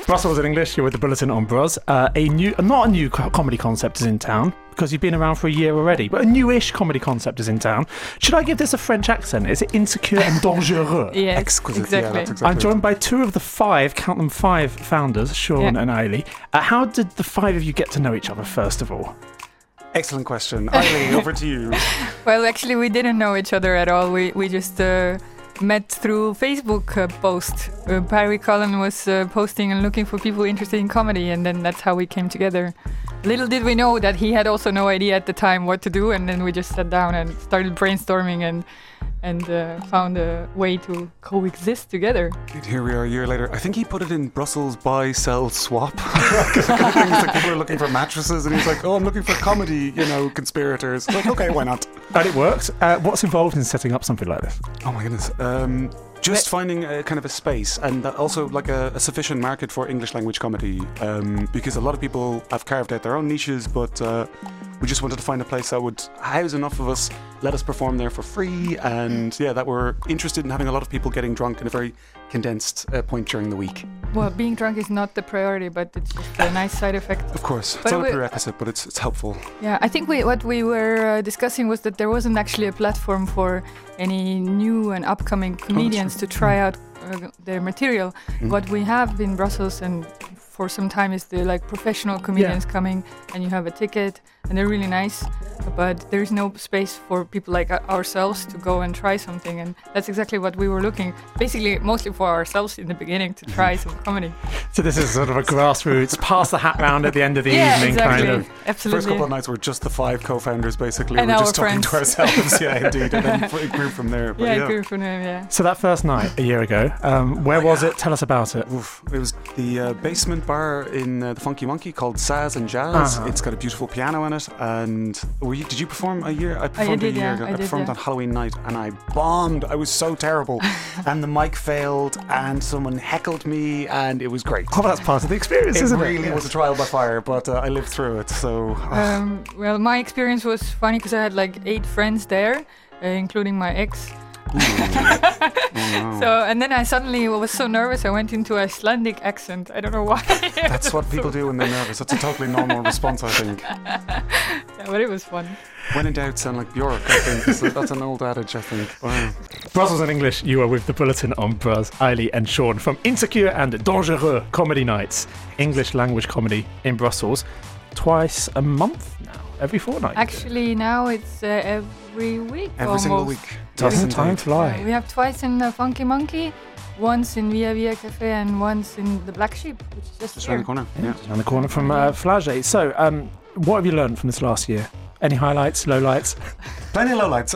Brussels in English, you're with the Bulletin on Bros. Not a new comedy concept is in town, because you've been around for a year already, but a newish comedy concept is in town. Should I give this a French accent? Is it insecure and dangereux? Yes, Exquisite. exactly. Yeah, that's exactly I'm joined by two of the five founders, Sean and Eilidh. How did the five of you get to know each other, first of all? Excellent question. Eilidh, over to you. Well, actually, we didn't know each other at all. We just met through Facebook post. Barry Cullen was posting and looking for people interested in comedy, and then that's how we came together. Little did we know that he had also no idea at the time what to do, and then we just sat down and started brainstorming and found a way to coexist together. Here we are a year later. I think he put it in Brussels buy, sell, swap. It's like people are looking for mattresses, and he's like, "Oh, I'm looking for comedy, conspirators." Like, okay, why not? And it worked. What's involved in setting up something like this? Oh my goodness. Just finding a kind of a space, and also like a sufficient market for English language comedy, because a lot of people have carved out their own niches, but we just wanted to find a place that would house enough of us, let us perform there for free, and that we're interested in having a lot of people getting drunk in a very condensed point during the week. Well, being drunk is not the priority, but it's just a nice side effect. Of course, But it's not a prerequisite, but it's helpful. Yeah, I think what we were discussing was that there wasn't actually a platform for any new and upcoming comedians to try out their material. What we have in Brussels and for some time is the professional comedians coming, and you have a ticket, and they're really nice, but there's no space for people like ourselves to go and try something, and that's exactly what we were looking, basically mostly for ourselves in the beginning, to try some comedy. So this is sort of a grassroots, pass the hat round at the end of the evening exactly. kind of. Absolutely. First couple of nights were just the five co-founders, basically. And we were our just talking to friends. ourselves, yeah, indeed, and then it grew from there. But It grew from there, yeah. So that first night a year ago, where was it? Tell us about it. Oof. It was the basement bar in the Funky Monkey called Saz and Jazz. It's got a beautiful piano in it. And did you perform a year? I performed did, a year yeah, ago. I I did, performed yeah. on Halloween night, and I bombed. I was so terrible. And the mic failed, and someone heckled me, and it was great. Oh, that's part of the experience, isn't it? Really was a trial by fire, but I lived through it. So Well, my experience was funny because I had 8 friends there, including my ex. So, and then I suddenly was so nervous I went into Icelandic accent. I don't know why. That's what people do when they're nervous. That's a totally normal response, I think. Yeah, but it was fun. When in doubt, sound like Björk, I think. So that's an old adage, I think. Wow. Brussels in English, you are with the Bulletin on Bros, Eilidh and Sean from Insecure and Dangereux Comedy Nights, English language comedy in Brussels, twice a month now, every fortnight. Actually, now it's every week Every almost. single week. Doesn't Yes, time indeed. fly? We have twice in the Funky Monkey, once in Via Via Cafe, and once in the Black Sheep, which is just Just here. around the corner. Yeah. Around the corner from Flagey. So, what have you learned from this last year? Any highlights, lowlights? Plenty of lowlights.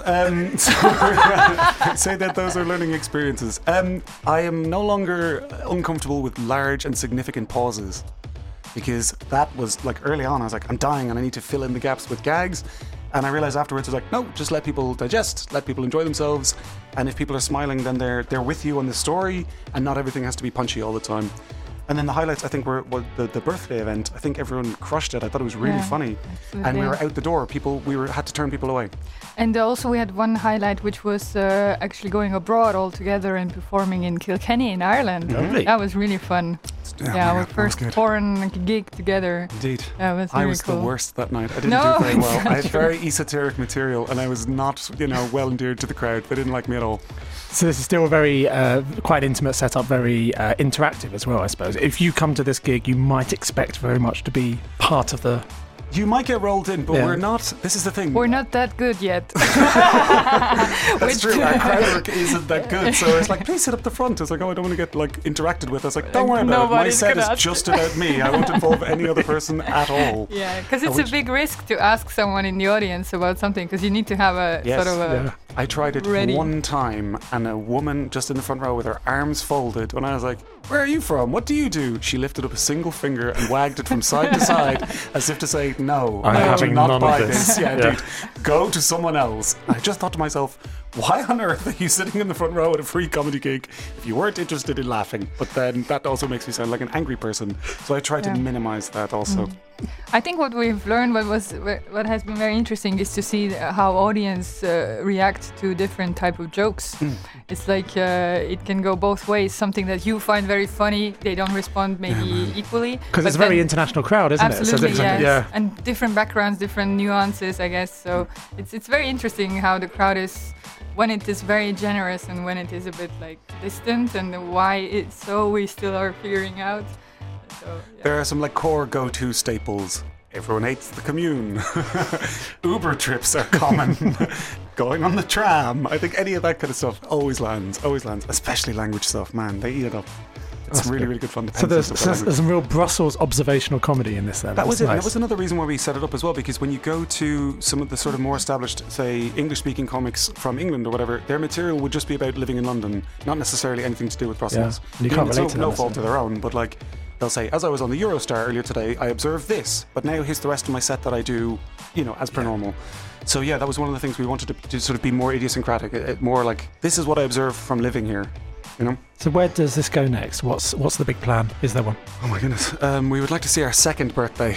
I'd say that those are learning experiences. I am no longer uncomfortable with large and significant pauses, because that was early on. I was like, I'm dying and I need to fill in the gaps with gags. And I realized afterwards, I was like, no, just let people digest, let people enjoy themselves. And if people are smiling, then they're with you on the story, and not everything has to be punchy all the time. And then the highlights, I think, were the birthday event. I think everyone crushed it. I thought it was really funny. Absolutely. And we were out the door. Had to turn people away. And also we had one highlight, which was actually going abroad all together and performing in Kilkenny in Ireland. Lovely. That was really fun. Yeah, our first foreign gig together. Indeed. That was I really was cool. the worst that night. I didn't No, do very well. it's I had not very esoteric material, and I was not, well endeared to the crowd. They didn't like me at all. So this is still a very quite intimate setup, very interactive as well, I suppose. If you come to this gig, you might expect very much to be part of the... You might get rolled in, but Yeah. we're not. This is the thing. We're not that good yet. That's true. Our crowd work isn't that good. So it's like, please sit up the front. It's like, oh, I don't want to get interacted with. I was like, don't worry about it. My Nobody's set is gonna- just about me. I won't involve any other person at all. Yeah, because it's Which- a big risk to ask someone in the audience about something, because you need to have a Yes. sort of a... Yeah. I tried it Ready. one time, and a woman just in the front row with her arms folded, when I was like, where are you from? What do you do? She lifted up a single finger and wagged it from side to side as if to say, no, I'm I do having not none of buy this. this. Yeah, Yeah. indeed. Go to someone else. I just thought to myself, why on earth are you sitting in the front row at a free comedy gig if you weren't interested in laughing? But then that also makes me sound like an angry person. So I try to Yeah. minimize that also. I think what we've learned, what has been very interesting, is to see how audience react to different type of jokes. It's like it can go both ways. Something that you find very funny, they don't respond maybe equally. Because it's a very international crowd, isn't absolutely, it? So yes. And different backgrounds, different nuances, I guess. So it's very interesting how the crowd is, when it is very generous and when it is a bit like distant, and why it's so we still are figuring out. So, yeah. There are some like core go-to staples. Everyone hates the commune. Uber trips are common. Going on the tram. I think any of that kind of stuff always lands. Especially language stuff, man. They eat it up. It's really, really good fun. So there's some real Brussels observational comedy in this then. That was it. Nice. That was another reason why we set it up as well, because when you go to some of the sort of more established, say, English-speaking comics from England or whatever, their material would just be about living in London, not necessarily anything to do with Brussels. Yeah. And you can't relate to no fault of their own, but like, they'll say, as I was on the Eurostar earlier today, I observed this, but now here's the rest of my set that I do, as per normal. So yeah, that was one of the things we wanted to sort of be more idiosyncratic, more like, this is what I observe from living here. So where does this go next? What's the big plan? Is there one? Oh my goodness. We would like to see our second birthday.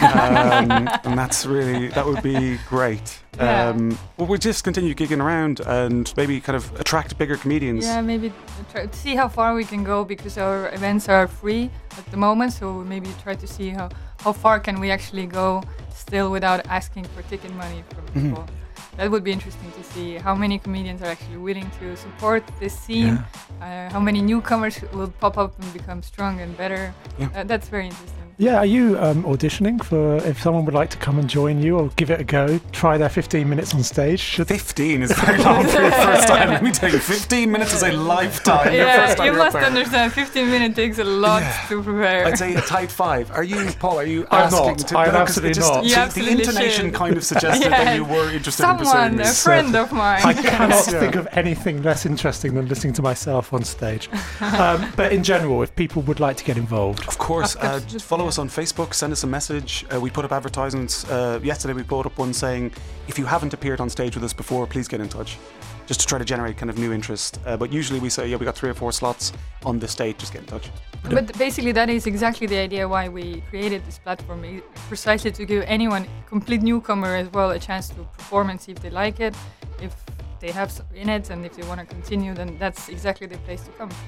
And that would be great. Yeah. Well, we'll just continue gigging around and maybe kind of attract bigger comedians. Yeah, maybe try to see how far we can go, because our events are free at the moment. So maybe try to see how far can we actually go still without asking for ticket money from people. That would be interesting to see how many comedians are actually willing to support this scene, how many newcomers will pop up and become strong and better. Yeah. That's very interesting. Yeah, are you auditioning for, if someone would like to come and join you or give it a go, try their 15 minutes on stage? 15 is very long for your first time. Let me tell you, 15 minutes is a lifetime. Yeah, you must understand, 15 minutes takes a lot to prepare. I'd say a tight 5. Are you, Paul, I'm asking not. to... I'm absolutely not. The intonation kind of suggested that you were interested in pursuing this. A friend of mine. I cannot think of anything less interesting than listening to myself on stage. But in general, if people would like to get involved. Of course, just follow us on Facebook, send us a message. We put up advertisements. Yesterday we put up one saying, if you haven't appeared on stage with us before, please get in touch. Just to try to generate kind of new interest. But usually we say, we got 3 or 4 slots on this date, just get in touch. But basically that is exactly the idea why we created this platform, precisely to give anyone, complete newcomer as well, a chance to perform and see if they like it, if they have in it, and if they want to continue, then that's exactly the place to come.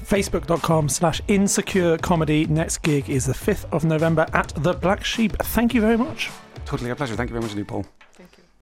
Facebook.com/insecure comedy. Next gig is the 5th of November at the Black Sheep. Thank you very much. Totally a pleasure. Thank you very much indeed, Paul.